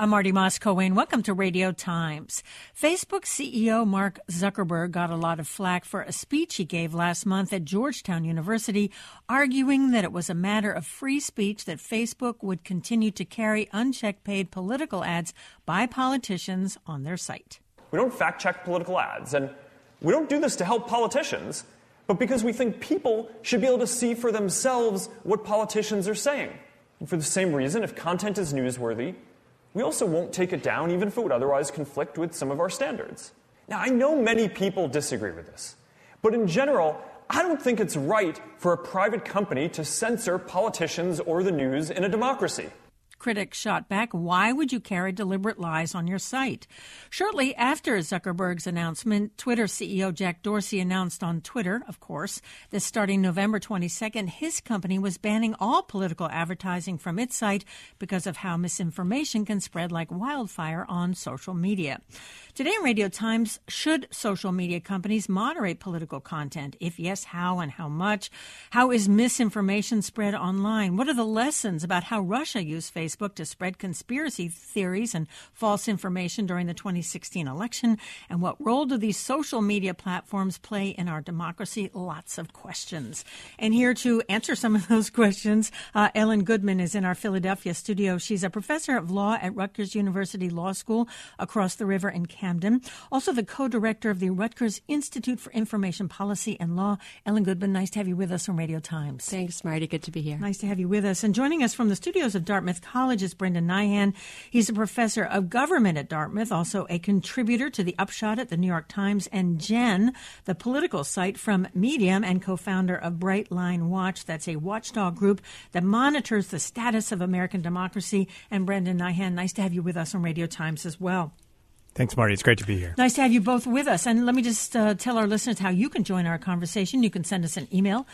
I'm Marty Moss-Cohen. Welcome to Radio Times. Facebook CEO Mark Zuckerberg got a lot of flack for a speech he gave last month at Georgetown University, arguing that it was a matter of free speech that Facebook would continue to carry unchecked paid political ads by politicians on their site. We don't fact-check political ads, and we don't do this to help politicians, but because we think people should be able to see for themselves what politicians are saying. And for the same reason, if content is newsworthy, we also won't take it down even if it would otherwise conflict with some of our standards. Now, I know many people disagree with this, but in general, I don't think it's right for a private company to censor politicians or the news in a democracy. Critics shot back, why would you carry deliberate lies on your site? Shortly after Zuckerberg's announcement, Twitter CEO Jack Dorsey announced on Twitter, of course, that starting November 22nd, his company was banning all political advertising from its site because of how misinformation can spread like wildfire on social media. Today in Radio Times, should social media companies moderate political content? If yes, how and how much? How is misinformation spread online? What are the lessons about how Russia used Facebook to spread conspiracy theories and false information during the 2016 election? And what role do these social media platforms play in our democracy? Lots of questions. And here to answer some of those questions, Ellen Goodman is in our Philadelphia studio. She's a professor of law at Rutgers University Law School across the river in Camden. Also the co-director of the Rutgers Institute for Information Policy and Law. Ellen Goodman, nice to have you with us on Radio Times. Thanks, Marty. Good to be here. Nice to have you with us. And joining us from the studios of Dartmouth College is Brendan Nyhan. He's a professor of government at Dartmouth, also a contributor to The Upshot at the New York Times, and Jen, the political site from Medium and co-founder of Bright Line Watch. That's a watchdog group that monitors the status of American democracy. And Brendan Nyhan, nice to have you with us on Radio Times as well. Thanks, Marty. It's great to be here. Nice to have you both with us. And let me just tell our listeners how you can join our conversation. You can send us an email,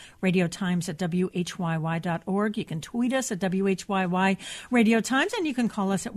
radiotimes@whyy.org. You can tweet us at WHYY Radio Times, and you can call us at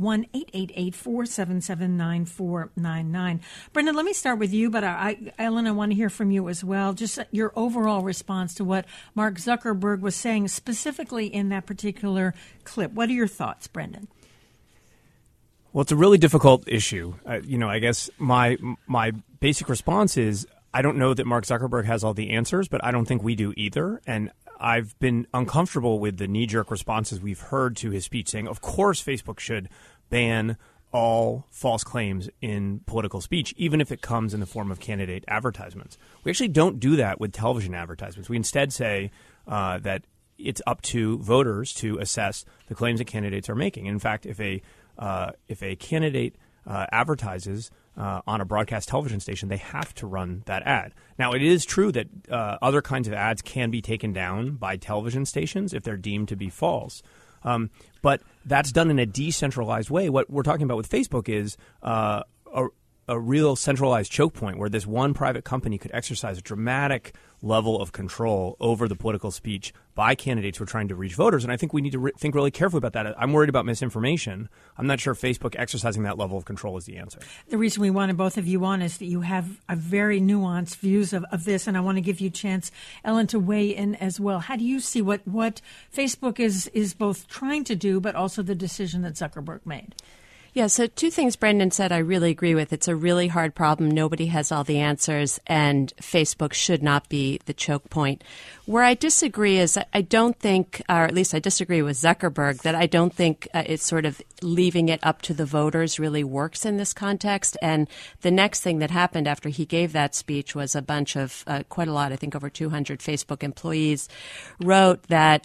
1-888-477-9499. Brendan, let me start with you, but Ellen, I want to hear from you as well. Just your overall response to what Mark Zuckerberg was saying specifically in that particular clip. What are your thoughts, Brendan? Well, it's a really difficult issue. I guess my basic response is I don't know that Mark Zuckerberg has all the answers, but I don't think we do either. And I've been uncomfortable with the knee-jerk responses we've heard to his speech saying, of course, Facebook should ban all false claims in political speech, even if it comes in the form of candidate advertisements. We actually don't do that with television advertisements. We instead say that it's up to voters to assess the claims that candidates are making. In fact, if a candidate advertises on a broadcast television station, they have to run that ad. Now, it is true that other kinds of ads can be taken down by television stations if they're deemed to be false. But that's done in a decentralized way. What we're talking about with Facebook is a real centralized choke point where this one private company could exercise a dramatic level of control over the political speech by candidates who are trying to reach voters. And I think we need to think really carefully about that. I'm worried about misinformation. I'm not sure Facebook exercising that level of control is the answer. The reason we wanted both of you on is that you have a very nuanced views of this, and I want to give you a chance, Ellen, to weigh in as well. How do you see what Facebook is both trying to do, but also the decision that Zuckerberg made? Yeah, so two things Brendan said I really agree with. It's a really hard problem. Nobody has all the answers, and Facebook should not be the choke point. Where I disagree is I don't think, or at least I disagree with Zuckerberg, that I don't think it's sort of leaving it up to the voters really works in this context. And the next thing that happened after he gave that speech was a bunch of, quite a lot, I think over 200 Facebook employees wrote that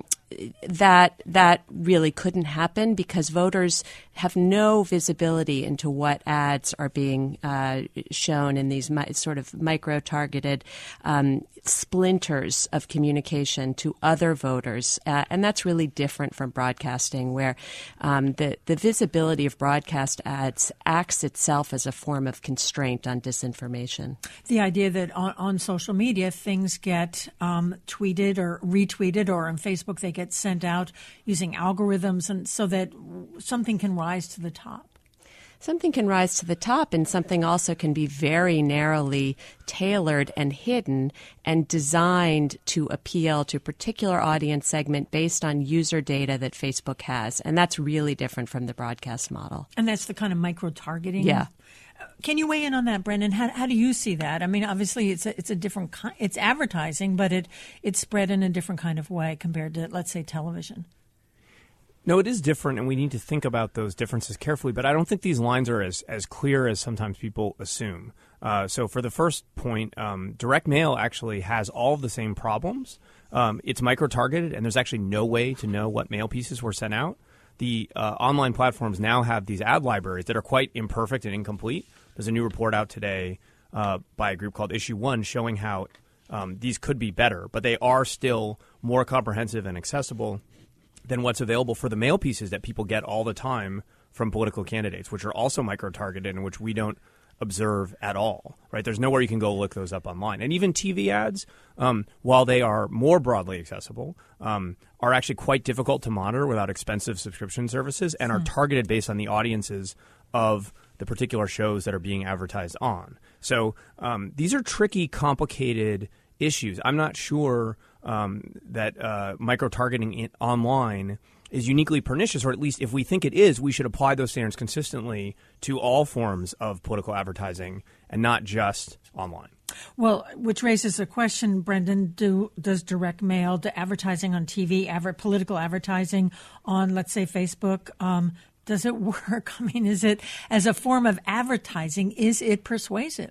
that really couldn't happen because voters have no visibility into what ads are being shown in these sort of micro-targeted splinters of communication to other voters. And that's really different from broadcasting, where the visibility of broadcast ads acts itself as a form of constraint on disinformation. The idea that on social media, things get tweeted or retweeted, or on Facebook, they get sent out using algorithms, and so that something can rise to the top. something can rise to the top and something also can be very narrowly tailored and hidden and designed to appeal to a particular audience segment based on user data that Facebook has. And that's really different from the broadcast model. And that's the kind of micro-targeting? Yeah. Can you weigh in on that, Brendan? How do you see that? I mean, obviously, it's a different it's advertising, but it's spread in a different kind of way compared to, let's say, television. No, it is different, and we need to think about those differences carefully. But I don't think these lines are as clear as sometimes people assume. So for the first point, direct mail actually has all of the same problems. It's micro-targeted, and there's actually no way to know what mail pieces were sent out. The online platforms now have these ad libraries that are quite imperfect and incomplete. There's a new report out today by a group called Issue 1 showing how these could be better, but they are still more comprehensive and accessible than what's available for the mail pieces that people get all the time from political candidates, which are also micro-targeted and which we don't observe at all, right? There's nowhere you can go look those up online. And even TV ads, while they are more broadly accessible, are actually quite difficult to monitor without expensive subscription services and are targeted based on the audiences of the particular shows that are being advertised on. So these are tricky, complicated issues. I'm not sure that micro-targeting online is uniquely pernicious, or at least if we think it is, we should apply those standards consistently to all forms of political advertising and not just online. Well, which raises a question, Brendan, does direct mail, to advertising on TV, political advertising on, let's say, Facebook, does it work? I mean, is it, as a form of advertising, is it persuasive?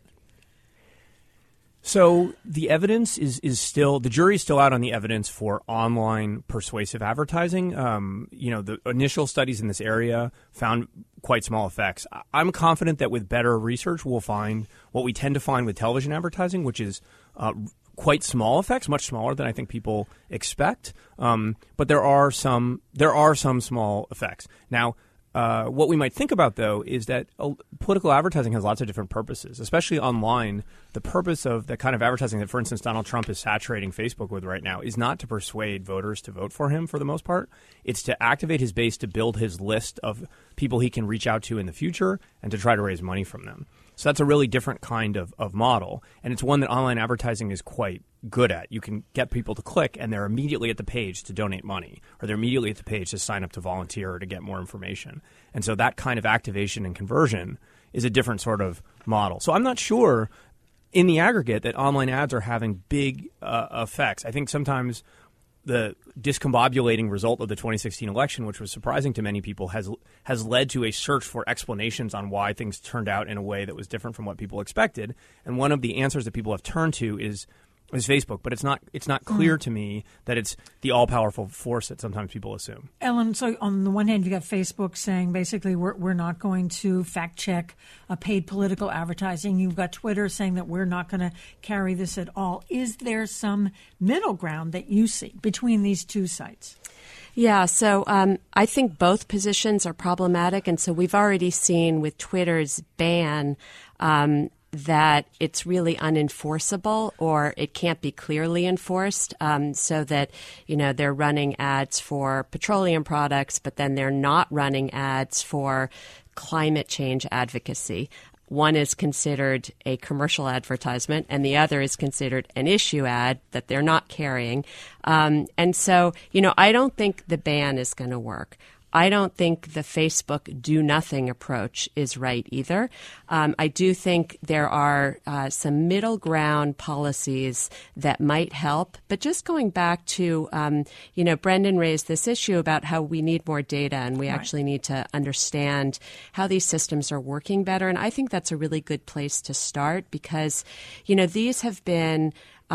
So the evidence is still, the jury's still out on the evidence for online persuasive advertising. The initial studies in this area found quite small effects. I'm confident that with better research, we'll find what we tend to find with television advertising, which is quite small effects, much smaller than I think people expect. But there are some small effects. Now, what we might think about, though, is that political advertising has lots of different purposes, especially online. The purpose of the kind of advertising that, for instance, Donald Trump is saturating Facebook with right now is not to persuade voters to vote for him for the most part. It's to activate his base to build his list of people he can reach out to in the future and to try to raise money from them. So that's a really different kind of model, and it's one that online advertising is quite good at. You can get people to click, and they're immediately at the page to donate money, or they're immediately at the page to sign up to volunteer or to get more information. And so that kind of activation and conversion is a different sort of model. So I'm not sure in the aggregate that online ads are having big effects. I think sometimes the discombobulating result of the 2016 election, which was surprising to many people, has led to a search for explanations on why things turned out in a way that was different from what people expected. And one of the answers that people have turned to is Facebook, but it's not clear to me that it's the all-powerful force that sometimes people assume. Ellen, so on the one hand, you got Facebook saying basically we're not going to fact-check paid political advertising. You've got Twitter saying that we're not going to carry this at all. Is there some middle ground that you see between these two sites? Yeah, so I think both positions are problematic, and so we've already seen with Twitter's ban that it's really unenforceable, or it can't be clearly enforced, so that, they're running ads for petroleum products, but then they're not running ads for climate change advocacy. One is considered a commercial advertisement, and the other is considered an issue ad that they're not carrying. And so, I don't think the ban is going to work. I don't think the Facebook do-nothing approach is right either. I do think there are some middle ground policies that might help. But just going back to, Brendan raised this issue about how we need more data and we actually need to understand how these systems are working better. And I think that's a really good place to start because, these have been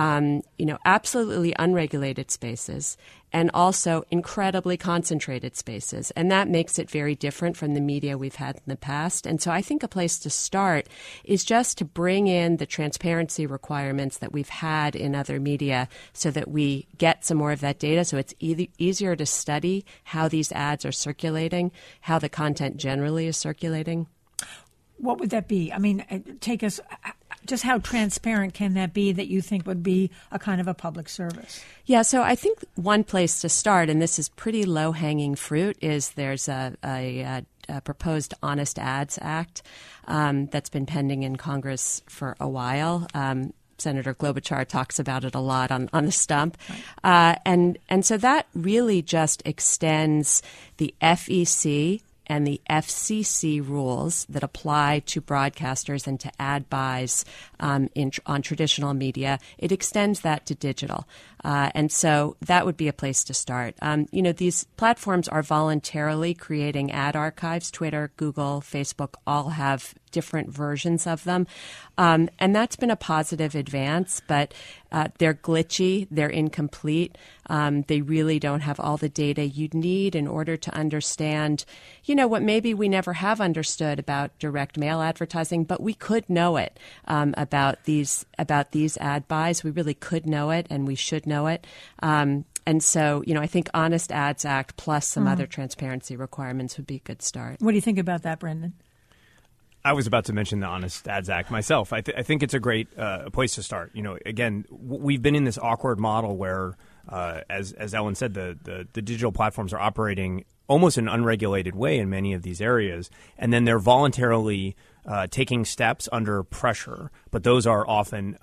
absolutely unregulated spaces and also incredibly concentrated spaces. And that makes it very different from the media we've had in the past. And so I think a place to start is just to bring in the transparency requirements that we've had in other media so that we get some more of that data so it's easier to study how these ads are circulating, how the content generally is circulating. What would that be? I mean, take us... Just how transparent can that be that you think would be a kind of a public service? Yeah, so I think one place to start, and this is pretty low-hanging fruit, is there's a proposed Honest Ads Act that's been pending in Congress for a while. Senator Klobuchar talks about it a lot on the stump. Right. And so that really just extends the FEC and the FCC rules that apply to broadcasters and to ad buys on traditional media. It extends that to digital. And so that would be a place to start. These platforms are voluntarily creating ad archives. Twitter, Google, Facebook all have different versions of them. And that's been a positive advance, but they're glitchy, they're incomplete. They really don't have all the data you'd need in order to understand, what maybe we never have understood about direct mail advertising, but we could know it about these ad buys. We really could know it, and we should know it. And so, I think Honest Ads Act plus some other transparency requirements would be a good start. What do you think about that, Brendan? I was about to mention the Honest Ads Act myself. I think it's a great place to start. Again, we've been in this awkward model where, as Ellen said, the digital platforms are operating almost in an unregulated way in many of these areas, and then they're voluntarily taking steps under pressure. But those are often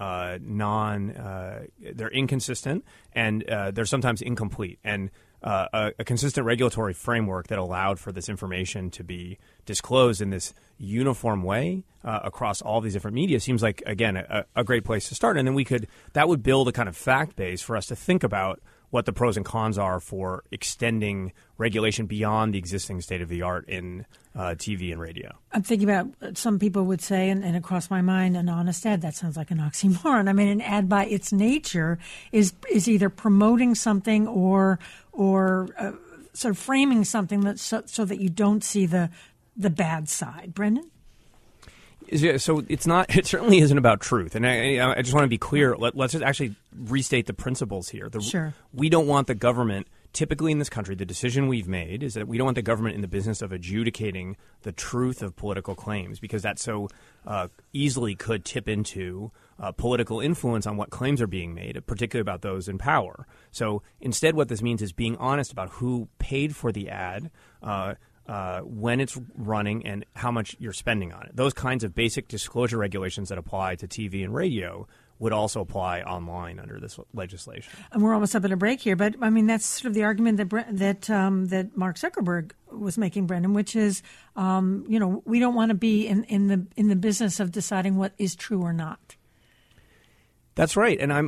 they're inconsistent, and they're sometimes incomplete. And a consistent regulatory framework that allowed for this information to be disclosed in this uniform way across all these different media seems like, again, a great place to start. And then that would build a kind of fact base for us to think about what the pros and cons are for extending regulation beyond the existing state of the art in TV and radio. I'm thinking about, some people would say, and across my mind, an honest ad. That sounds like an oxymoron. I mean, an ad by its nature is either promoting something or sort of framing something that so that you don't see the bad side. Brendan? Yeah, so it's not. It certainly isn't about truth, and I just want to be clear. Let's just actually restate the principles here. Sure. We don't want the government. Typically in this country, the decision we've made is that we don't want the government in the business of adjudicating the truth of political claims, because that so easily could tip into political influence on what claims are being made, particularly about those in power. So instead, what this means is being honest about who paid for the ad, when it's running, and how much you're spending on it. Those kinds of basic disclosure regulations that apply to TV and radio would also apply online under this legislation. And we're almost up at a break here, but I mean that's sort of the argument that Mark Zuckerberg was making, Brendan, which is we don't want to be in the business of deciding what is true or not. That's right, and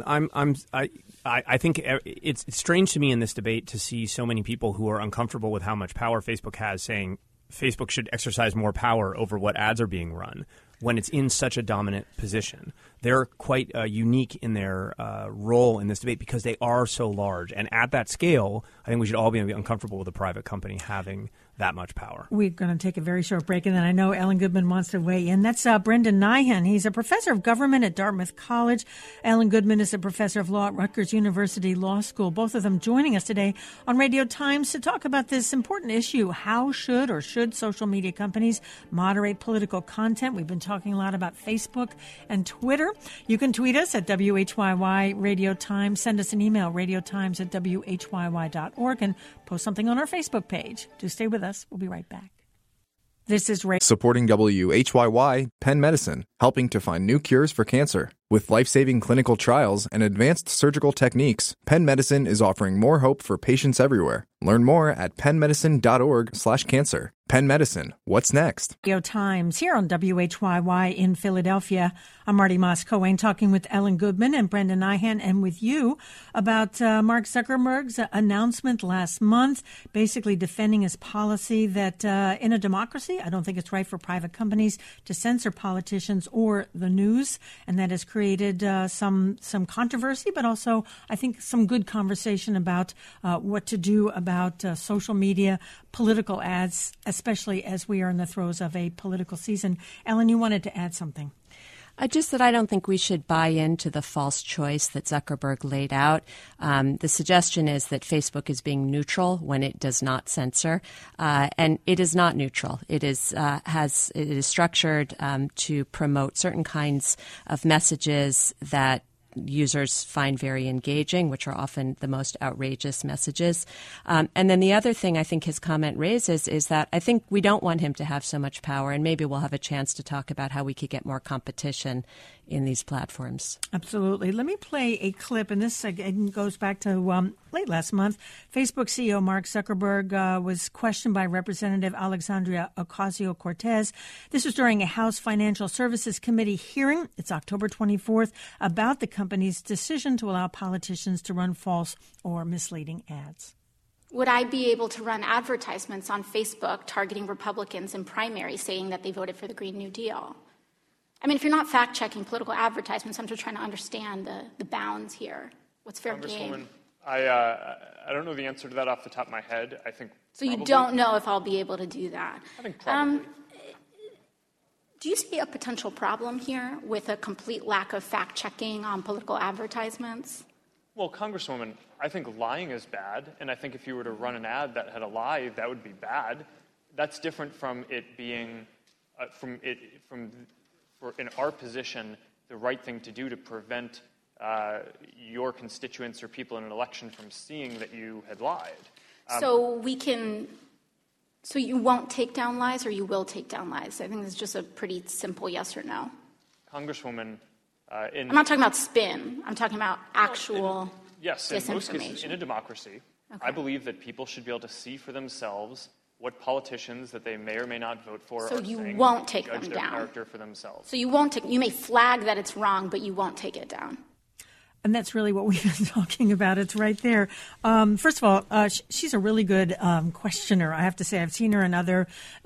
I think it's strange to me in this debate to see so many people who are uncomfortable with how much power Facebook has saying Facebook should exercise more power over what ads are being run when it's in such a dominant position. They're quite unique in their role in this debate because they are so large. And at that scale, I think we should all be uncomfortable with a private company having that much power. We're going to take a very short break, and then I know Ellen Goodman wants to weigh in. That's Brendan Nyhan. He's a professor of government at Dartmouth College. Ellen Goodman is a professor of law at Rutgers University Law School. Both of them joining us today on Radio Times to talk about this important issue. How should social media companies moderate political content? We've been talking a lot about Facebook and Twitter. You can tweet us at WHYY Radio Times. Send us an email, radiotimes@WHYY.org, and post something on our Facebook page. Do stay with us. We'll be right back. This is supporting WHYY, Penn Medicine, helping to find new cures for cancer. With life-saving clinical trials and advanced surgical techniques, Penn Medicine is offering more hope for patients everywhere. Learn more at pennmedicine.org/cancer. Penn Medicine, what's next? Radio Times here on WHYY in Philadelphia. I'm Marty Moss-Cohen talking with Ellen Goodman and Brendan Nyhan and with you about Mark Zuckerberg's announcement last month, basically defending his policy that in a democracy, I don't think it's right for private companies to censor politicians or the news, and that has created some controversy, but also I think some good conversation about what to do about social media, political ads, especially as we are in the throes of a political season. Ellen, you wanted to add something. Just that I don't think we should buy into the false choice that Zuckerberg laid out. The suggestion is that Facebook is being neutral when it does not censor, and it is not neutral. It is structured to promote certain kinds of messages that users find very engaging, which are often the most outrageous messages. And then the other thing I think his comment raises is that I think we don't want him to have so much power, and maybe we'll have a chance to talk about how we could get more competition in these platforms. Absolutely. Let me play a clip, and this again goes back to late last month. Facebook CEO Mark Zuckerberg was questioned by Representative Alexandria Ocasio-Cortez. This was during a House Financial Services Committee hearing. It's October 24th, about the company's decision to allow politicians to run false or misleading ads. Would I be able to run advertisements on Facebook targeting Republicans in primaries saying that they voted for the Green New Deal? I mean, if you're not fact-checking political advertisements, I'm just trying to understand the bounds here. What's fair game? I don't know the answer to that off the top of my head. I think so. You don't know if I'll be able to do that. I think probably. Do you see a potential problem here with a complete lack of fact-checking on political advertisements? Well, Congresswoman, I think lying is bad, and I think if you were to run an ad that had a lie, that would be bad. That's different from it being in our position, the right thing to do to prevent your constituents or people in an election from seeing that you had lied. So you won't take down lies, or you will take down lies? I think it's just a pretty simple yes or no. Congresswoman, I'm not talking about spin. I'm talking about actual yes, disinformation. In most cases, in a democracy, okay. I believe that people should be able to see for themselves what politicians that they may or may not vote for so are you saying, won't take judge them their down. Character for themselves. So you won't take. You may flag that it's wrong, but you won't take it down. And that's really what we've been talking about. It's right there. First of all, she's a really good questioner. I have to say, I've seen her in other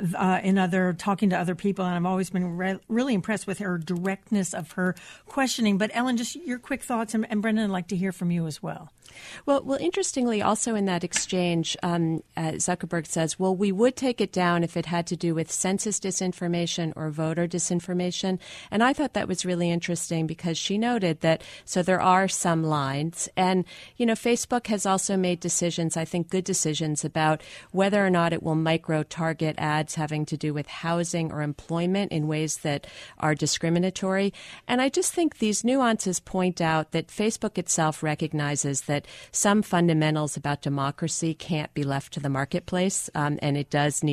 talking to other people, and I've always been really impressed with her directness of her questioning. But Ellen, just your quick thoughts, and Brendan, I'd like to hear from you as well. Well, interestingly, also in that exchange, Zuckerberg says, well, we would take it down if it had to do with census disinformation or voter disinformation. And I thought that was really interesting because she noted that, so there are some lines. And, Facebook has also made decisions, I think good decisions, about whether or not it will micro-target ads having to do with housing or employment in ways that are discriminatory. And I just think these nuances point out that Facebook itself recognizes that some fundamentals about democracy can't be left to the marketplace, and it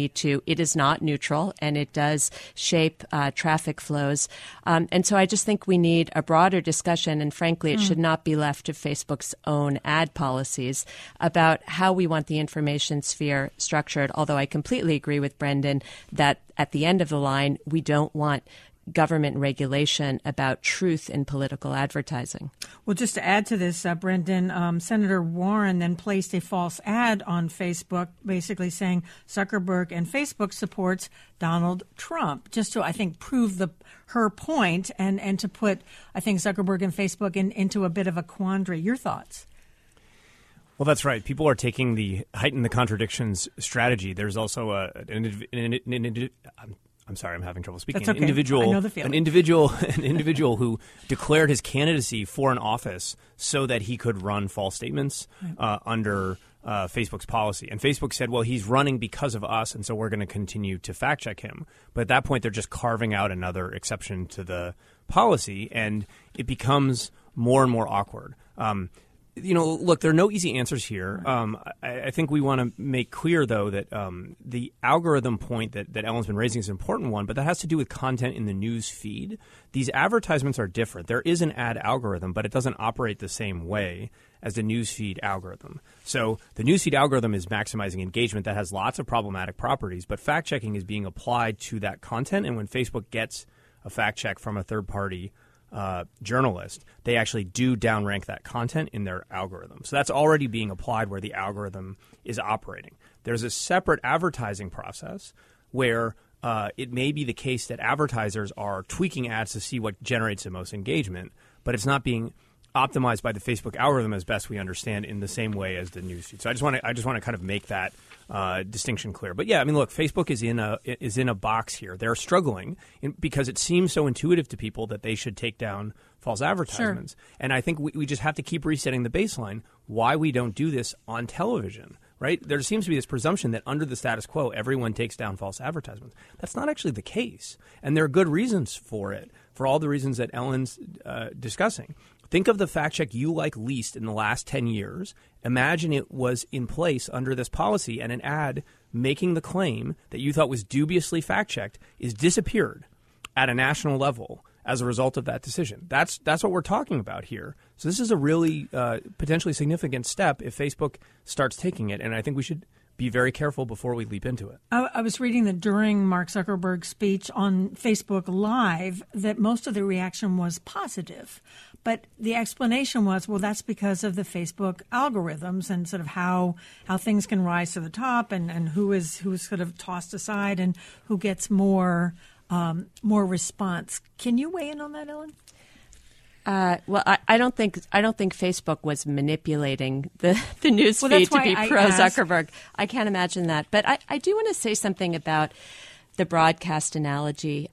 is not neutral, and it does shape traffic flows. And so I just think we need a broader discussion, and frankly, it should not be left to Facebook's own ad policies about how we want the information sphere structured, although I completely agree with Brendan that at the end of the line, we don't want government regulation about truth in political advertising. Well, just to add to this, Brendan, Senator Warren then placed a false ad on Facebook, basically saying Zuckerberg and Facebook supports Donald Trump, just to, I think, prove her point and to put, I think, Zuckerberg and Facebook into a bit of a quandary. Your thoughts? Well, that's right. People are taking the heighten the contradictions strategy. There's also I'm sorry, I'm having trouble speaking. That's okay. I know the feeling. An individual who declared his candidacy for an office so that he could run false statements under Facebook's policy. And Facebook said, well, he's running because of us, and so we're going to continue to fact check him. But at that point, they're just carving out another exception to the policy, and it becomes more and more awkward. Look, there are no easy answers here. I think we want to make clear, though, that the algorithm point that Ellen's been raising is an important one, but that has to do with content in the news feed. These advertisements are different. There is an ad algorithm, but it doesn't operate the same way as the news feed algorithm. So the news feed algorithm is maximizing engagement. That has lots of problematic properties, but fact-checking is being applied to that content, and when Facebook gets a fact-check from a third-party journalist, they actually do downrank that content in their algorithm. So that's already being applied where the algorithm is operating. There's a separate advertising process where it may be the case that advertisers are tweaking ads to see what generates the most engagement, but it's not being optimized by the Facebook algorithm as best we understand in the same way as the newsfeed. So I just want to kind of make that distinction clear. But yeah, I mean, look, Facebook is in a box here. They're struggling because it seems so intuitive to people that they should take down false advertisements. Sure. And I think we just have to keep resetting the baseline why we don't do this on television. Right? There seems to be this presumption that under the status quo, everyone takes down false advertisements. That's not actually the case. And there are good reasons for it, for all the reasons that Ellen's discussing. Think of the fact check you like least in the last 10 years. Imagine it was in place under this policy and an ad making the claim that you thought was dubiously fact-checked is disappeared at a national level as a result of that decision. That's what we're talking about here. So this is a really potentially significant step if Facebook starts taking it, and I think we should be very careful before we leap into it. I was reading that during Mark Zuckerberg's speech on Facebook Live that most of the reaction was positive. But the explanation was, well, that's because of the Facebook algorithms and sort of how things can rise to the top and who's sort of tossed aside and who gets more response. Can you weigh in on that, Ellen? Well, I don't think Facebook was manipulating the news feed to be pro Zuckerberg. I can't imagine that. But I do want to say something about the broadcast analogy.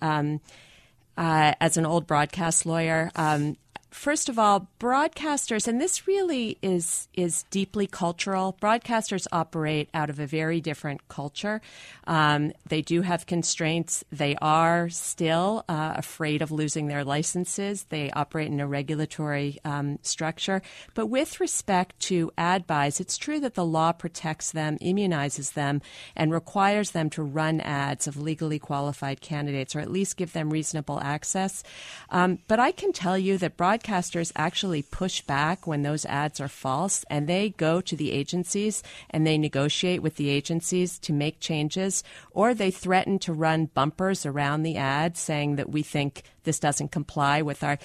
As an old broadcast lawyer, first of all, broadcasters, and this really is deeply cultural. Broadcasters operate out of a very different culture. They do have constraints. They are still afraid of losing their licenses. They operate in a regulatory structure. But with respect to ad buys, it's true that the law protects them, immunizes them, and requires them to run ads of legally qualified candidates, or at least give them reasonable access. But I can tell you that broadcasters actually push back when those ads are false, and they go to the agencies and they negotiate with the agencies to make changes, or they threaten to run bumpers around the ad saying that we think this doesn't comply with our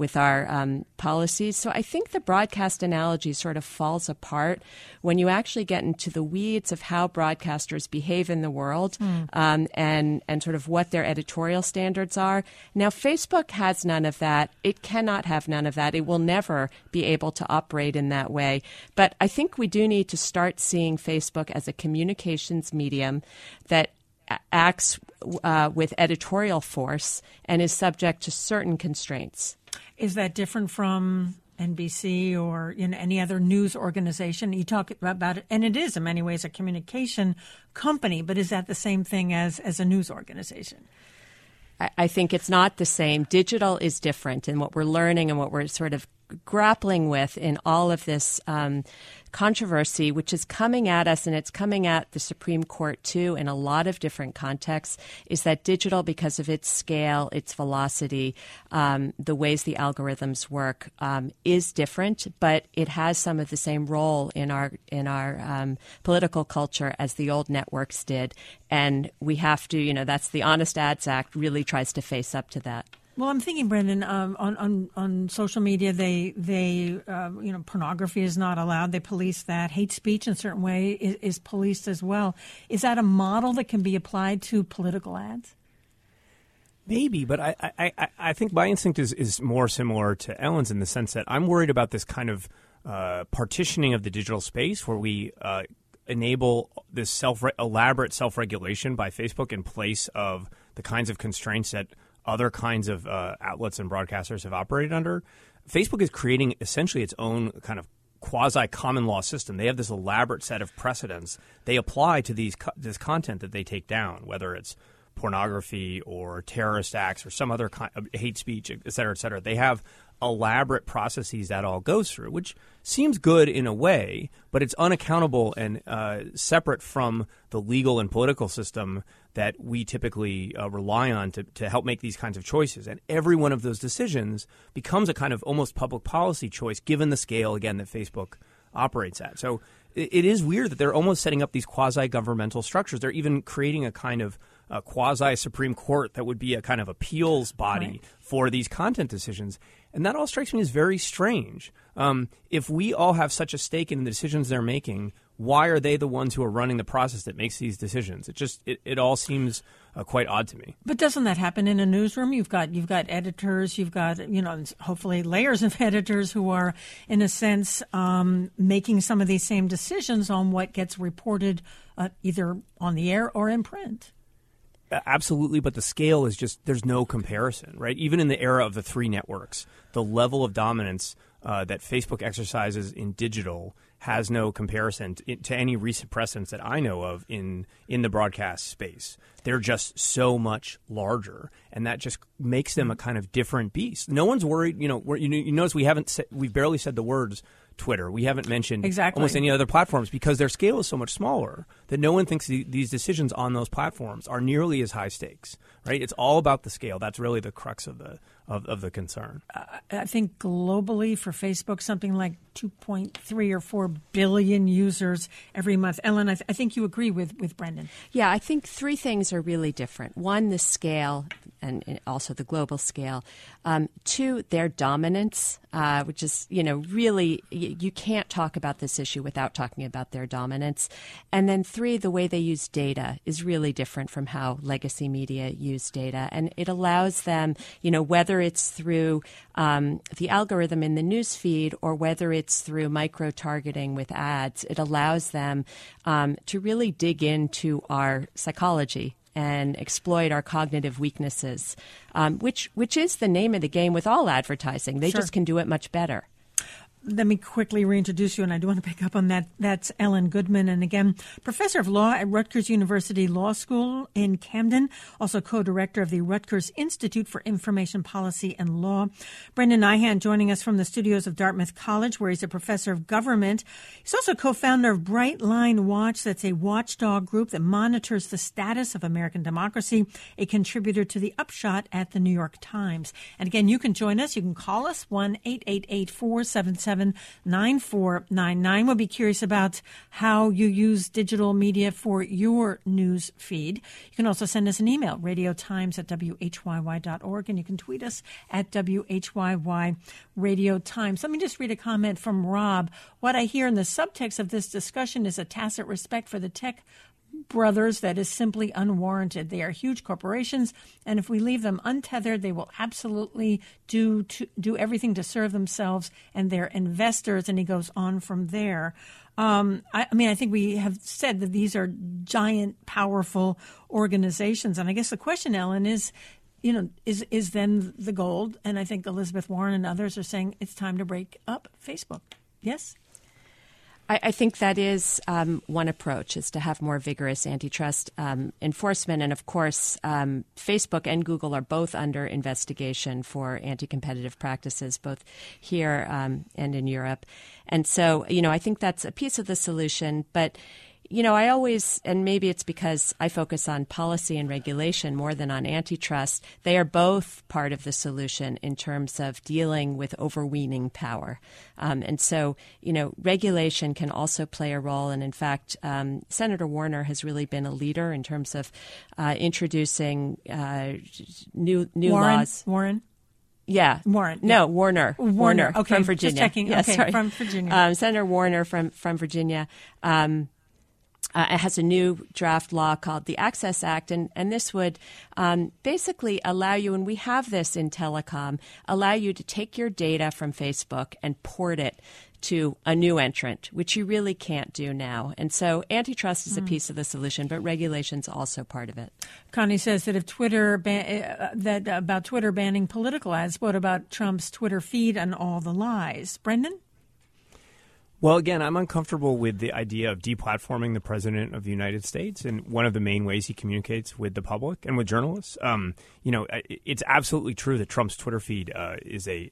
policies. So I think the broadcast analogy sort of falls apart when you actually get into the weeds of how broadcasters behave in the world and sort of what their editorial standards are. Now, Facebook has none of that. It cannot have none of that. It will never be able to operate in that way. But I think we do need to start seeing Facebook as a communications medium that acts with editorial force and is subject to certain constraints. Is that different from NBC or any other news organization? You talk about it, and it is in many ways a communication company, but is that the same thing as a news organization? I think it's not the same. Digital is different, and what we're learning and what we're sort of grappling with in all of this controversy, which is coming at us, and it's coming at the Supreme Court too in a lot of different contexts, is that digital, because of its scale, its velocity, the ways the algorithms work, is different, but it has some of the same role in our political culture as the old networks did, and we have to, that's the Honest Ads Act really tries to face up to that. Well, I'm thinking, Brendan, on social media, they pornography is not allowed. They police that. Hate speech in a certain way is policed as well. Is that a model that can be applied to political ads? Maybe, but I think my instinct is more similar to Ellen's in the sense that I'm worried about this kind of partitioning of the digital space where we enable this elaborate self-regulation by Facebook in place of the kinds of constraints that other kinds of outlets and broadcasters have operated under. Facebook is creating essentially its own kind of quasi-common law system. They have this elaborate set of precedents they apply to this content that they take down, whether it's pornography or terrorist acts or some other kind of hate speech, et cetera, et cetera. They have elaborate processes that all goes through, which seems good in a way, but it's unaccountable and separate from the legal and political system that we typically rely on to help make these kinds of choices. And every one of those decisions becomes a kind of almost public policy choice, given the scale, again, that Facebook operates at. So it is weird that they're almost setting up these quasi-governmental structures. They're even creating a kind of quasi-Supreme Court that would be a kind of appeals body for these content decisions. And that all strikes me as very strange. If we all have such a stake in the decisions they're making, why are they the ones who are running the process that makes these decisions? It all seems quite odd to me. But doesn't that happen in a newsroom? You've got editors, you've got hopefully layers of editors who are in a sense making some of these same decisions on what gets reported either on the air or in print. Absolutely, but the scale is just, there's no comparison, right? Even in the era of the three networks, the level of dominance that Facebook exercises in digital has no comparison to any recent precedents that I know of in the broadcast space. They're just so much larger, and that just makes them a kind of different beast. No one's worried. You notice we've barely said the words Twitter. We haven't mentioned almost any other platforms because their scale is so much smaller that no one thinks these decisions on those platforms are nearly as high stakes. Right? It's all about the scale. That's really the crux of the concern. I think globally for Facebook, something like 2.3 or 4 billion users every month. Ellen, I think you agree with Brendan. Yeah, I think three things are really different. One, the scale, and also the global scale. Two, their dominance, which is, really, you can't talk about this issue without talking about their dominance. And then three, the way they use data is really different from how legacy media use data. And it allows them, whether it's through the algorithm in the news feed or whether it's through micro-targeting with ads, it allows them to really dig into our psychology and exploit our cognitive weaknesses, which is the name of the game with all advertising. They just can do it much better. Let me quickly reintroduce you, and I do want to pick up on that. That's Ellen Goodman, and again, professor of law at Rutgers University Law School in Camden, also co-director of the Rutgers Institute for Information Policy and Law. Brendan Nyhan joining us from the studios of Dartmouth College, where he's a professor of government. He's also co-founder of Bright Line Watch. That's a watchdog group that monitors the status of American democracy, a contributor to The Upshot at the New York Times. And again, you can join us. You can call us, 1-888-477-9499. We'll be curious about how you use digital media for your news feed. You can also send us an email, radiotimes@whyy.org, and you can tweet us at WHYY Radio Times. Let me just read a comment from Rob. What I hear in the subtext of this discussion is a tacit respect for the tech brothers that is simply unwarranted. They are huge corporations, and if we leave them untethered, they will absolutely do everything to serve themselves and their investors. And he goes on from there. I think we have said that these are giant, powerful organizations, and I guess the question, Ellen, is then the gold? And I think Elizabeth Warren and others are saying it's time to break up Facebook. Yes. I think that is one approach, is to have more vigorous antitrust enforcement. And, of course, Facebook and Google are both under investigation for anti-competitive practices, both here and in Europe. And so, I think that's a piece of the solution. But, I always, and maybe it's because I focus on policy and regulation more than on antitrust, they are both part of the solution in terms of dealing with overweening power. And so, regulation can also play a role. And in fact, Senator Warner has really been a leader in terms of introducing new laws. Warren? Yeah. Warren. No, Warner. Warner. Okay. From Virginia. Just checking. Yeah, okay, from Virginia. Senator Warner from Virginia. It has a new draft law called the Access Act, and this would basically allow you, and we have this in telecom, allow you to take your data from Facebook and port it to a new entrant, which you really can't do now. And so antitrust is a piece of the solution, but regulation's also part of it. Connie says that if Twitter about Twitter banning political ads, what about Trump's Twitter feed and all the lies? Brendan? Well, again, I'm uncomfortable with the idea of deplatforming the president of the United States, and one of the main ways he communicates with the public and with journalists. It's absolutely true that Trump's Twitter feed is a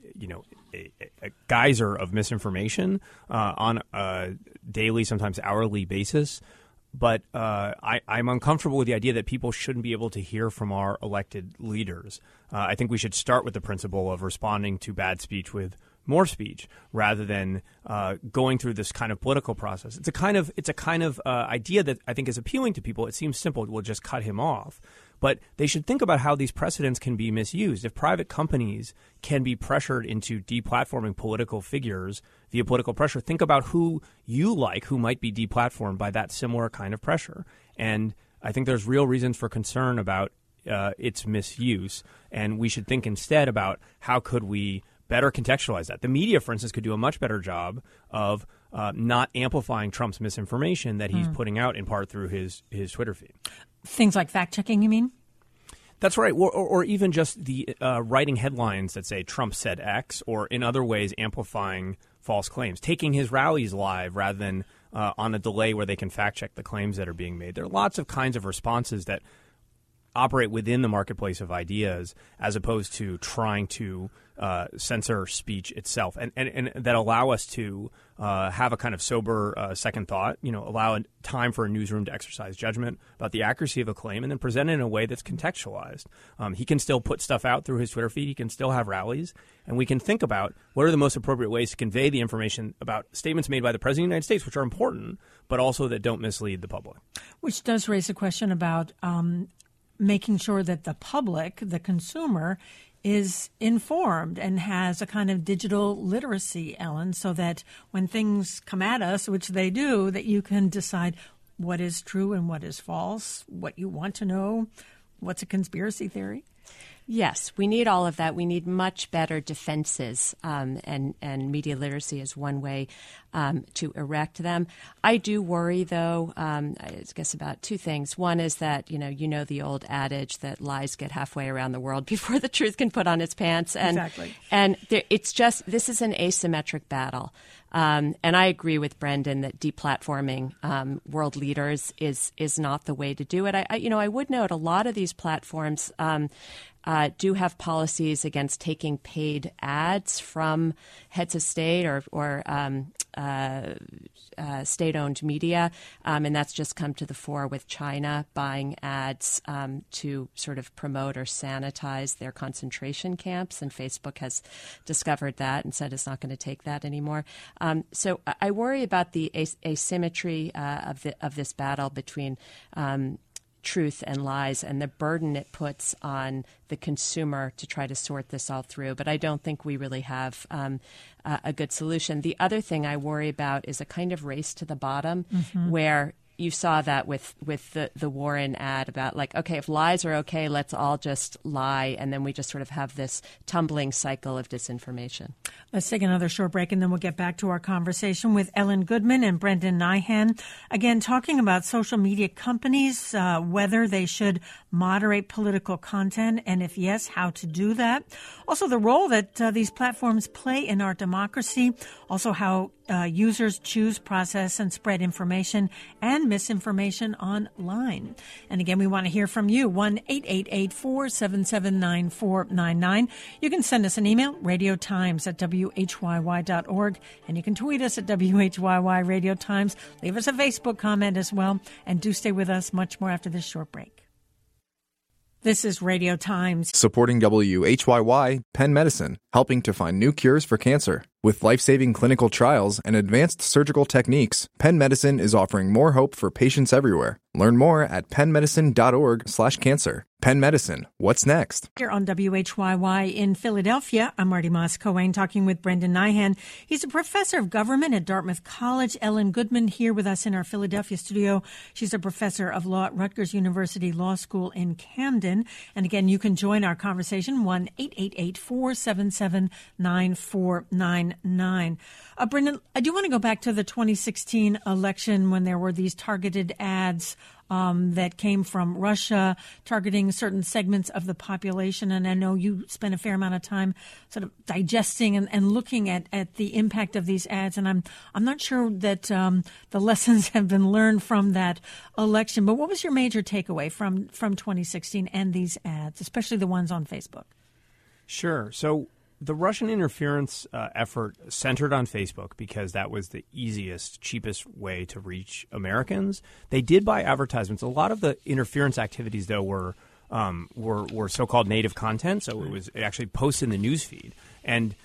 geyser of misinformation on a daily, sometimes hourly basis. But I'm uncomfortable with the idea that people shouldn't be able to hear from our elected leaders. I think we should start with the principle of responding to bad speech with more speech rather than going through this kind of political process. It's a kind of idea that I think is appealing to people. It seems simple. We'll just cut him off. But they should think about how these precedents can be misused. If private companies can be pressured into deplatforming political figures via political pressure, think about who you like who might be deplatformed by that similar kind of pressure. And I think there's real reasons for concern about its misuse. And we should think instead about how could we better contextualize that. The media, for instance, could do a much better job of not amplifying Trump's misinformation that he's putting out in part through his Twitter feed. Things like fact-checking, you mean? That's right. Or even just the writing headlines that say Trump said X, or in other ways amplifying false claims, taking his rallies live rather than on a delay where they can fact check the claims that are being made. There are lots of kinds of responses that operate within the marketplace of ideas as opposed to trying to censor speech itself, and that allow us to have a kind of sober second thought, allow time for a newsroom to exercise judgment about the accuracy of a claim and then present it in a way that's contextualized. He can still put stuff out through his Twitter feed. He can still have rallies, and we can think about what are the most appropriate ways to convey the information about statements made by the President of the United States, which are important, but also that don't mislead the public. Which does raise a question about making sure that the public, the consumer, is informed and has a kind of digital literacy, Ellen, so that when things come at us, which they do, that you can decide what is true and what is false, what you want to know, what's a conspiracy theory. Yes, we need all of that. We need much better defenses, and media literacy is one way to erect them. I do worry, though, I guess about two things. One is that, the old adage that lies get halfway around the world before the truth can put on its pants. And, exactly. And this is an asymmetric battle. And I agree with Brendan that deplatforming world leaders is not the way to do it. I would note a lot of these platforms do have policies against taking paid ads from heads of state or state-owned media, and that's just come to the fore with China buying ads to sort of promote or sanitize their concentration camps, and Facebook has discovered that and said it's not going to take that anymore. So I worry about the asymmetry of this battle between truth and lies and the burden it puts on the consumer to try to sort this all through. But I don't think we really have a good solution. The other thing I worry about is a kind of race to the bottom where you saw that with the Warren ad about okay, if lies are okay, let's all just lie. And then we just sort of have this tumbling cycle of disinformation. Let's take another short break, and then we'll get back to our conversation with Ellen Goodman and Brendan Nyhan. Again, talking about social media companies, whether they should moderate political content, and if yes, how to do that. Also, the role that these platforms play in our democracy. Also, how users choose, process, and spread information and misinformation online. And again, we want to hear from you. 1-888-477-9499. You can send us an email, radiotimes@whyy.org, and you can tweet us at WHYY Radio Times. Leave us a Facebook comment as well, and do stay with us much more after this short break. This is Radio Times. Supporting WHYY, Penn Medicine, helping to find new cures for cancer. With life-saving clinical trials and advanced surgical techniques, Penn Medicine is offering more hope for patients everywhere. Learn more at pennmedicine.org/cancer. Penn Medicine, what's next? Here on WHYY in Philadelphia, I'm Marty Moss-Cohen talking with Brendan Nyhan. He's a professor of government at Dartmouth College. Ellen Goodman here with us in our Philadelphia studio. She's a professor of law at Rutgers University Law School in Camden. And again, you can join our conversation, 1-888-477-9499. Brendan, I do want to go back to the 2016 election when there were these targeted ads that came from Russia targeting certain segments of the population. And I know you spent a fair amount of time sort of digesting and looking at the impact of these ads. And I'm not sure that the lessons have been learned from that election. But what was your major takeaway from 2016 and these ads, especially the ones on Facebook? Sure. So the Russian interference effort centered on Facebook because that was the easiest, cheapest way to reach Americans. They did buy advertisements. A lot of the interference activities, though, were so-called native content, so it actually posted in the newsfeed. And,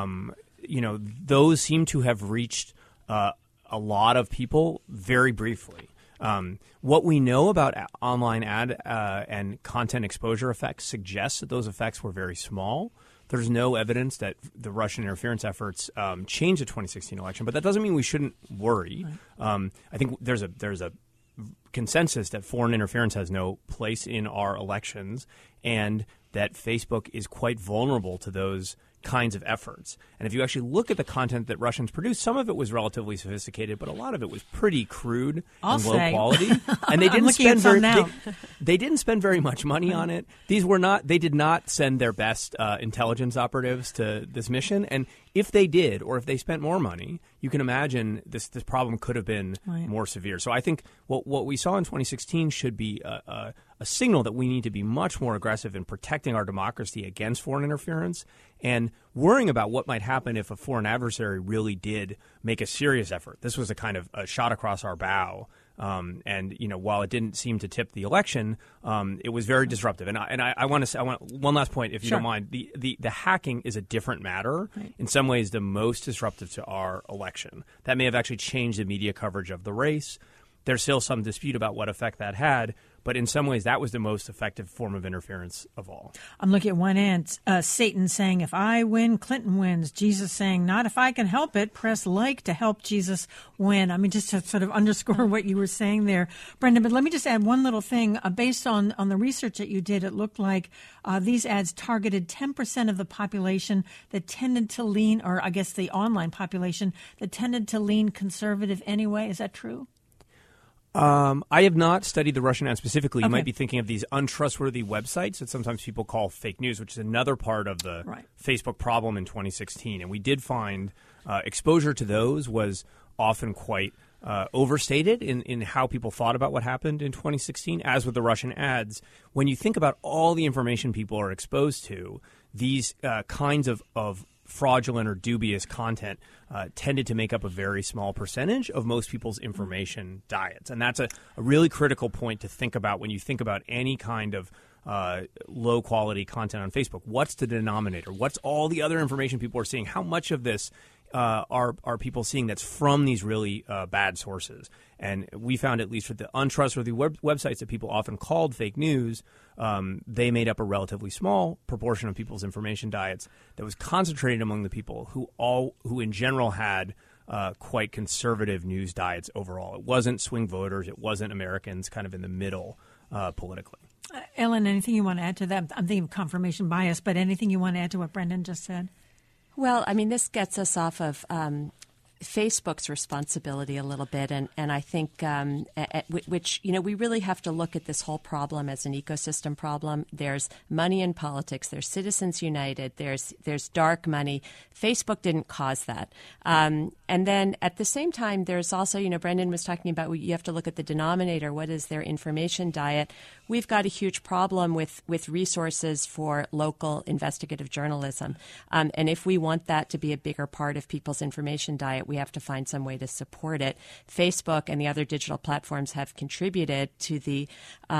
those seem to have reached a lot of people very briefly. What we know about online ad and content exposure effects suggests that those effects were very small. There's no evidence that the Russian interference efforts changed the 2016 election, but that doesn't mean we shouldn't worry. Right. I think there's a consensus that foreign interference has no place in our elections, and that Facebook is quite vulnerable to those kinds of efforts. And if you actually look at the content that Russians produced, some of it was relatively sophisticated, but a lot of it was pretty crude and low quality. And they didn't spend very much money on it. They did not send their best intelligence operatives to this mission. And if they did, or if they spent more money, you can imagine this problem could have been more severe. So I think what we saw in 2016 should be a signal that we need to be much more aggressive in protecting our democracy against foreign interference and worrying about what might happen if a foreign adversary really did make a serious effort. This was a kind of a shot across our bow. And while it didn't seem to tip the election, it was very disruptive. And I want to say, one last point, if you don't mind. The hacking is a different matter. Right. In some ways, the most disruptive to our election. That may have actually changed the media coverage of the race. There's still some dispute about what effect that had, but in some ways that was the most effective form of interference of all. I'm looking at one end, Satan saying, if I win, Clinton wins. Jesus saying, not if I can help it. Press like to help Jesus win. I mean, just to sort of underscore what you were saying there, Brendan, but let me just add one little thing. Based on the research that you did, it looked like these ads targeted 10% of the population that tended to lean, or I guess the online population that tended to lean conservative anyway. Is that true? I have not studied the Russian ad specifically. You might be thinking of these untrustworthy websites that sometimes people call fake news, which is another part of the Facebook problem in 2016. And we did find exposure to those was often quite overstated in how people thought about what happened in 2016, as with the Russian ads. When you think about all the information people are exposed to, these kinds of fraudulent or dubious content tended to make up a very small percentage of most people's information diets. And that's a really critical point to think about when you think about any kind of low-quality content on Facebook. What's the denominator? What's all the other information people are seeing? How much of this are people seeing that's from these really bad sources? And we found, at least with the untrustworthy websites that people often called fake news, they made up a relatively small proportion of people's information diets that was concentrated among the people who in general had quite conservative news diets overall. It wasn't swing voters. It wasn't Americans kind of in the middle politically. Ellen, anything you want to add to that? I'm thinking of confirmation bias, but anything you want to add to what Brendan just said? Well, I mean, this gets us off of Facebook's responsibility a little bit, and I think which we really have to look at this whole problem as an ecosystem problem. There's money in politics. There's Citizens United. There's dark money. Facebook didn't cause that. And then at the same time, there's also, Brendan was talking about you have to look at the denominator. What is their information diet? We've got a huge problem with resources for local investigative journalism. And if we want that to be a bigger part of people's information diet, we have to find some way to support it. Facebook and the other digital platforms have contributed to the,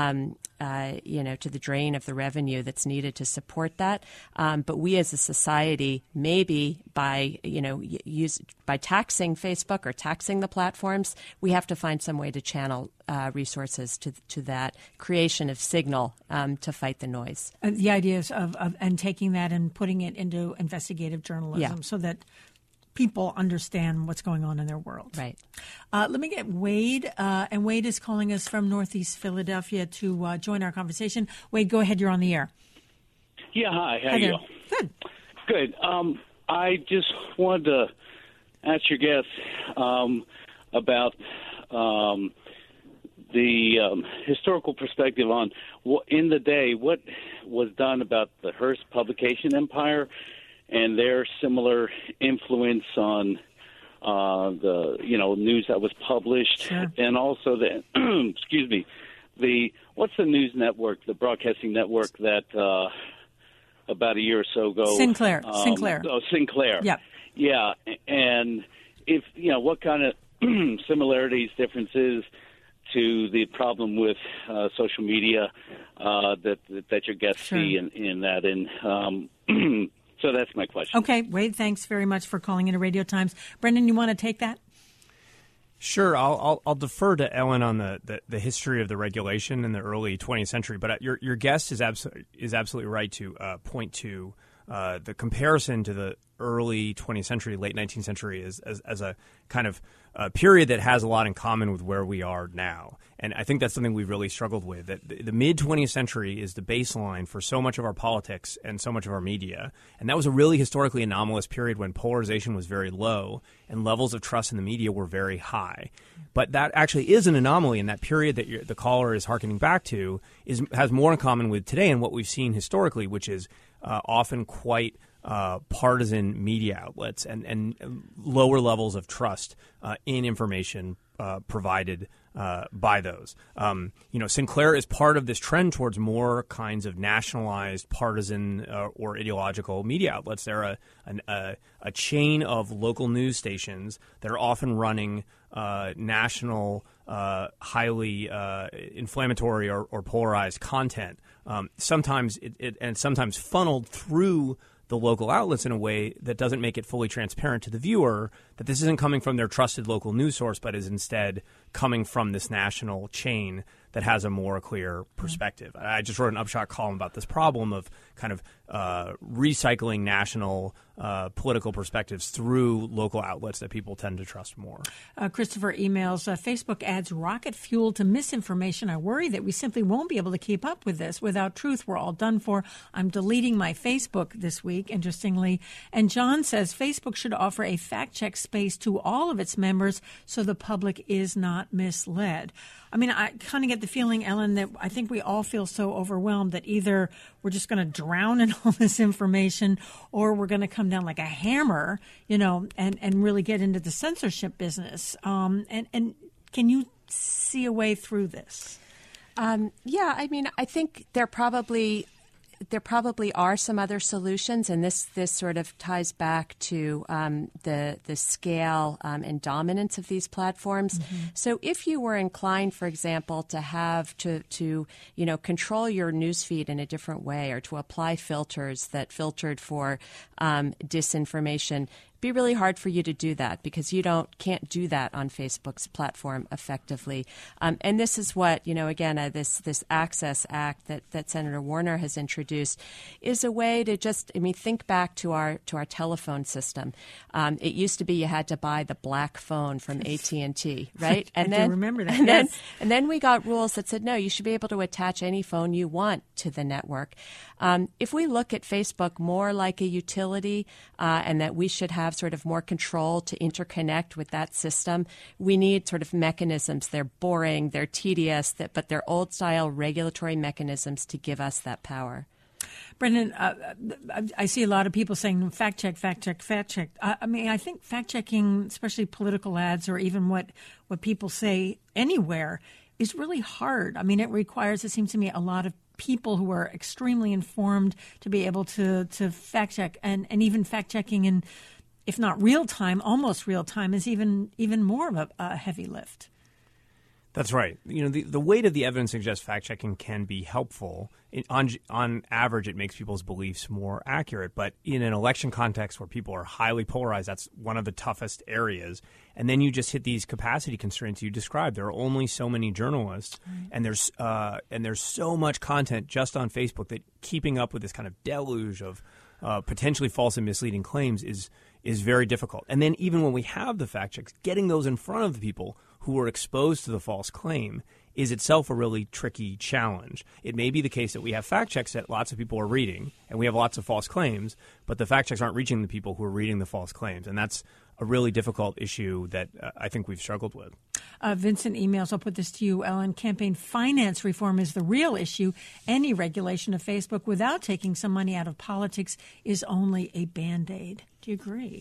to the drain of the revenue that's needed to support that. But we as a society, maybe by taxing Facebook or taxing the platforms, we have to find some way to channel resources to that creation of signal to fight the noise. The idea is of taking that and putting it into investigative journalism so that people understand what's going on in their world. Right. Let me get Wade, and Wade is calling us from Northeast Philadelphia to join our conversation. Wade, go ahead. You're on the air. Yeah, hi. How are you? Good. Good. I just wanted to ask your guest about the historical perspective on, in the day, what was done about the Hearst publication empire and their similar influence on the news that was published, sure. And also the excuse me, what's the news network, the broadcasting network that about a year or so ago, Sinclair. Oh, Sinclair. Yep. Yeah, and if what kind of similarities, differences to the problem with social media that your guests sure. see in that, and so that's my question. Okay, Wade, thanks very much for calling into Radio Times. Brendan, you want to take that? Sure. I'll defer to Ellen on the history of the regulation in the early 20th century, but your guest is absolutely right to point to the comparison to early 20th century, late 19th century as a kind of period that has a lot in common with where we are now. And I think that's something we've really struggled with, that the mid-20th century is the baseline for so much of our politics and so much of our media. And that was a really historically anomalous period when polarization was very low and levels of trust in the media were very high. But that actually is an anomaly, and that period that the caller is hearkening back to has more in common with today and what we've seen historically, which is often quite partisan media outlets and lower levels of trust in information provided by those. Sinclair is part of this trend towards more kinds of nationalized, partisan, or ideological media outlets. They're a chain of local news stations that are often running national, highly inflammatory or polarized content. Sometimes sometimes funneled through the local outlets in a way that doesn't make it fully transparent to the viewer that this isn't coming from their trusted local news source, but is instead coming from this national chain that has a more clear perspective. I just wrote an Upshot column about this problem of kind of recycling national political perspectives through local outlets that people tend to trust more. Christopher emails, Facebook adds rocket fuel to misinformation. I worry that we simply won't be able to keep up with this. Without truth, we're all done for. I'm deleting my Facebook this week, interestingly. And John says Facebook should offer a fact-check space to all of its members so the public is not misled. I mean, I kind of get the feeling, Ellen, that I think we all feel so overwhelmed that either we're just going to drown in all this information or we're going to come down like a hammer, and really get into the censorship business. And can you see a way through this? Yeah, I mean, I think there probably are some other solutions, and this sort of ties back to the scale and dominance of these platforms. Mm-hmm. So if you were inclined, for example, to have to control your newsfeed in a different way or to apply filters that filtered for disinformation, be really hard for you to do that because you can't do that on Facebook's platform effectively. And this is what, again, this Access Act that Senator Warner has introduced is a way to just, think back to our telephone system. It used to be you had to buy the black phone from AT&T, right? And I do remember that. And then we got rules that said, no, you should be able to attach any phone you want to the network. If we look at Facebook more like a utility and that we should have sort of more control to interconnect with that system, we need sort of mechanisms. They're boring, they're tedious, but they're old-style regulatory mechanisms to give us that power. Brendan, I see a lot of people saying fact check. I think fact checking, especially political ads or even what people say anywhere, is really hard. I mean, it requires, it seems to me, a lot of people who are extremely informed to be able to fact check, and even fact checking in, if not real time, almost real time, is even more of a heavy lift. That's right. The weight of the evidence suggests fact-checking can be helpful. On average, it makes people's beliefs more accurate. But in an election context where people are highly polarized, that's one of the toughest areas. And then you just hit these capacity constraints you described. There are only so many journalists, right. and there's so much content just on Facebook that keeping up with this kind of deluge of potentially false and misleading claims is very difficult. And then even when we have the fact checks, getting those in front of the people who are exposed to the false claim is itself a really tricky challenge. It may be the case that we have fact checks that lots of people are reading, and we have lots of false claims, but the fact checks aren't reaching the people who are reading the false claims. And that's a really difficult issue that I think we've struggled with. Vincent emails, I'll put this to you, Ellen. Campaign finance reform is the real issue. Any regulation of Facebook without taking some money out of politics is only a Band-Aid. Do you agree?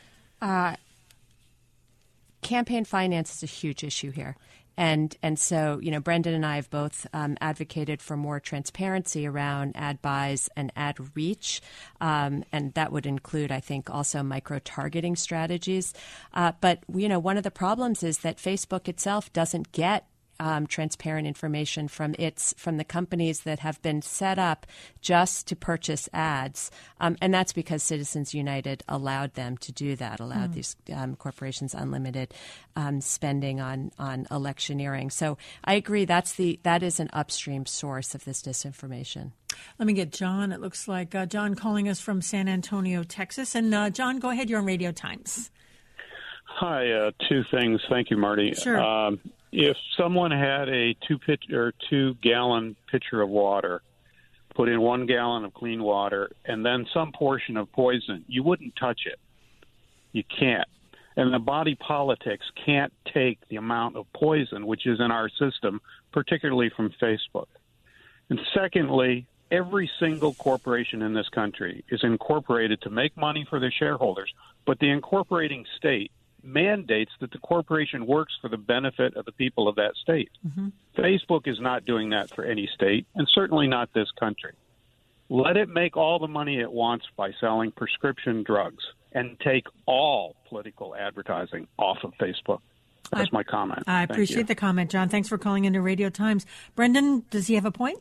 Campaign finance is a huge issue here. And so, Brendan and I have both advocated for more transparency around ad buys and ad reach. And that would include, I think, also micro-targeting strategies. But, one of the problems is that Facebook itself doesn't get transparent information from the companies that have been set up just to purchase ads, and that's because Citizens United allowed them to do that, allowed these corporations unlimited spending on electioneering. So I agree that is an upstream source of this disinformation. Let me get John. It looks like John calling us from San Antonio, Texas. And John, go ahead. You're on Radio Times. Hi. Two things. Thank you, Marty. Sure. If someone had a 2-gallon pitcher of water, put in 1 gallon of clean water, and then some portion of poison, you wouldn't touch it. You can't. And the body politics can't take the amount of poison which is in our system, particularly from Facebook. And secondly, every single corporation in this country is incorporated to make money for their shareholders, but the incorporating state mandates that the corporation works for the benefit of the people of that state. Mm-hmm. Facebook is not doing that for any state, and certainly not this country. Let it make all the money it wants by selling prescription drugs and take all political advertising off of Facebook. That's my comment. I appreciate the comment, John. Thanks for calling into Radio Times. Brendan, does he have a point?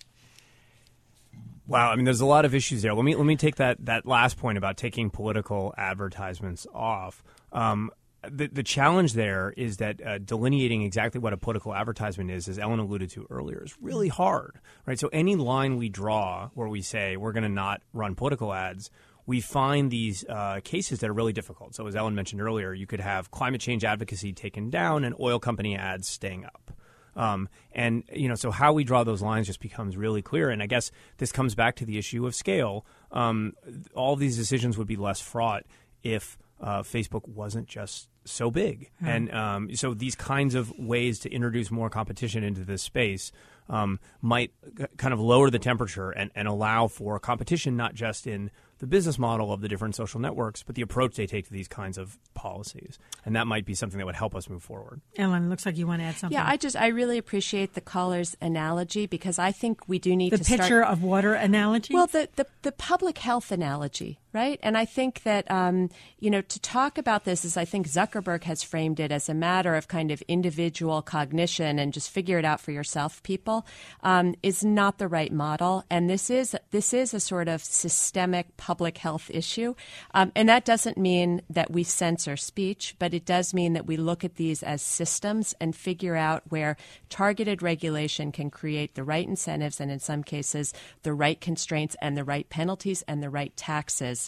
Wow, I mean, there's a lot of issues there. Let me take that last point about taking political advertisements off. The challenge there is that delineating exactly what a political advertisement is, as Ellen alluded to earlier, is really hard, right? So any line we draw where we say we're going to not run political ads, we find these cases that are really difficult. So as Ellen mentioned earlier, you could have climate change advocacy taken down and oil company ads staying up. And, so how we draw those lines just becomes really clear. And I guess this comes back to the issue of scale. All of these decisions would be less fraught if Facebook wasn't just so big. And so these kinds of ways to introduce more competition into this space might kind of lower the temperature and allow for competition, not just in the business model of the different social networks, but the approach they take to these kinds of policies. And that might be something that would help us move forward. Ellen, looks like you want to add something. Yeah, I really appreciate the caller's analogy, because I think we do need to start... The pitcher of water analogy? Well, the public health analogy, right? And I think that, to talk about this is, I think Zuckerberg has framed it as a matter of kind of individual cognition and just figure it out for yourself, people, is not the right model. And this is a sort of systemic public health issue. And that doesn't mean that we censor speech, but it does mean that we look at these as systems and figure out where targeted regulation can create the right incentives and, in some cases, the right constraints and the right penalties and the right taxes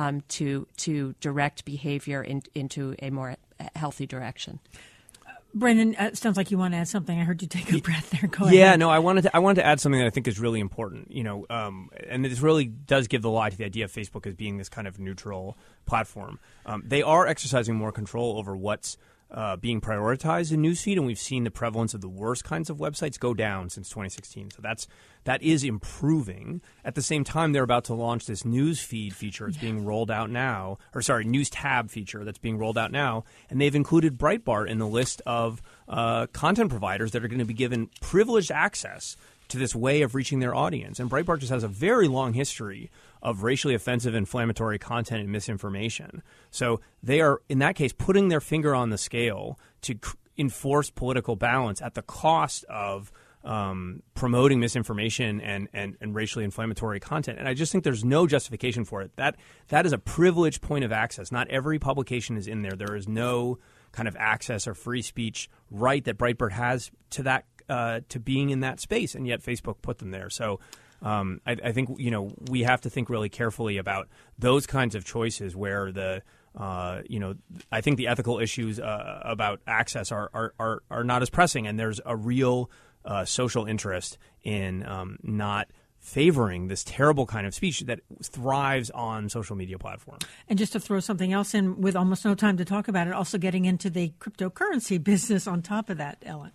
to direct behavior into a more healthy direction. Brendan, it sounds like you want to add something. I heard you take a breath there. Go ahead. Yeah, no, I wanted to add something that I think is really important. And this really does give the lie to the idea of Facebook as being this kind of neutral platform. They are exercising more control over what's being prioritized in newsfeed, and we've seen the prevalence of the worst kinds of websites go down since 2016. So that is improving. At the same time, they're about to launch this newsfeed feature. It's being rolled out now, news tab feature that's being rolled out now, and they've included Breitbart in the list of content providers that are going to be given privileged access to this way of reaching their audience. And Breitbart just has a very long history of racially offensive, inflammatory content and misinformation. So they are, in that case, putting their finger on the scale to enforce political balance at the cost of promoting misinformation and racially inflammatory content. And I just think there's no justification for it. That is a privileged point of access. Not every publication is in there. There is no kind of access or free speech right that Breitbart has to that to being in that space, and yet Facebook put them there. So I think we have to think really carefully about those kinds of choices where I think the ethical issues about access are not as pressing, and there's a real social interest in not favoring this terrible kind of speech that thrives on social media platforms. And just to throw something else in, with almost no time to talk about it, also getting into the cryptocurrency business on top of that, Ellen.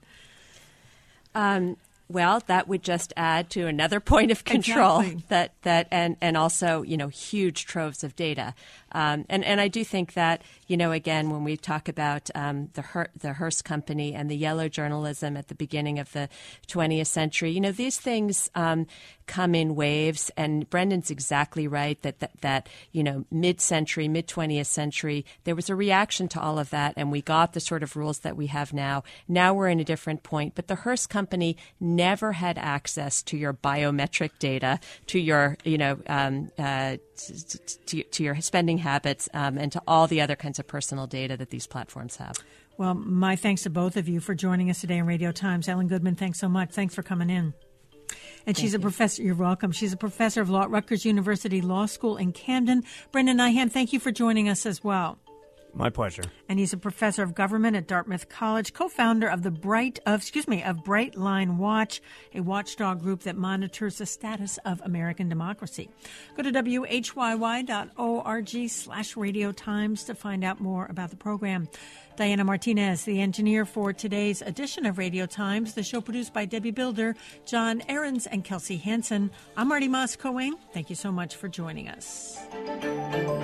Well, that would just add to another point of control. Exactly. and also, huge troves of data. And I do think that, again, when we talk about the Hearst company and the yellow journalism at the beginning of the 20th century, these things come in waves. And Brendan's exactly right that mid-century, mid-20th century, there was a reaction to all of that, and we got the sort of rules that we have now. Now we're in a different point. But the Hearst company never had access to your biometric data, to your, to your spending habits, and to all the other kinds of personal data that these platforms have. Well, my thanks to both of you for joining us today on Radio Times. Ellen Goodman, thanks so much. Thanks for coming in. And she's a professor. You're welcome. She's a professor of law at Rutgers University Law School in Camden. Brendan Nyhan, thank you for joining us as well. My pleasure. And he's a professor of government at Dartmouth College, co-founder of Bright Line Watch, a watchdog group that monitors the status of American democracy. Go to whyy.org/Radio Times to find out more about the program. Diana Martinez, the engineer for today's edition of Radio Times, the show produced by Debbie Builder, John Ahrens, and Kelsey Hansen. I'm Marty Moss-Coane. Thank you so much for joining us.